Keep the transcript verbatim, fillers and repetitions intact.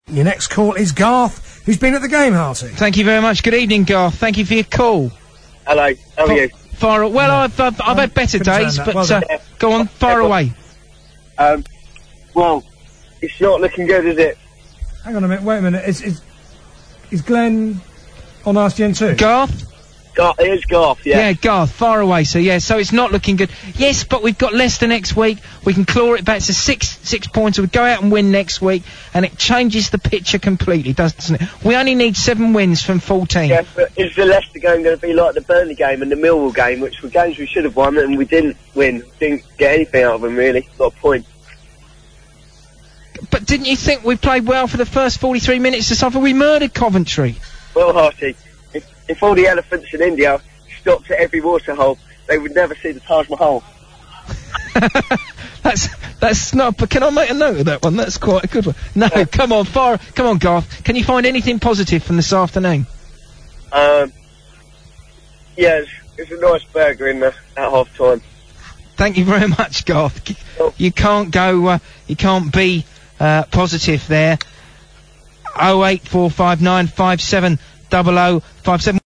Your next call is Garth, who's been at the game, Harty. Thank you very much. Good evening, Garth. Thank you for your call. Hello, how are you? Far, well, No. I've, I've, I've had better days, but, Well uh, done. go on, far away. Um, well, it's not looking good, is it? Hang on a minute, wait a minute. Is, is, is Glenn on R S G N two? Garth? Garth, it is Garth, yeah. Yeah, Garth, far away, so yeah, so it's not looking good. Yes, but we've got Leicester next week, we can claw it back to six, six points, we go out and win next week, and it changes the picture completely, doesn't it? We only need seven wins from fourteen. Yeah, but is the Leicester game going to be like the Burnley game and the Millwall game, which were games we should have won and we didn't win? Didn't get anything out of them, really. Not a point. But didn't you think we played well for the first forty-three minutes or something? We murdered Coventry. Well, Harty, if, if all the elephants in India stopped at every waterhole, they would never see the Taj Mahal. That's that's not. But can I make a note of that one? That's quite a good one. No, Yeah. come on, far, come on, Garth. Can you find anything positive from this afternoon? Um, yeah, it's, it's a nice burger in the, at half time. Thank you very much, Garth. Oh. You can't go. Uh, you can't be uh, positive there. Oh eight four five nine five seven double oh five seven.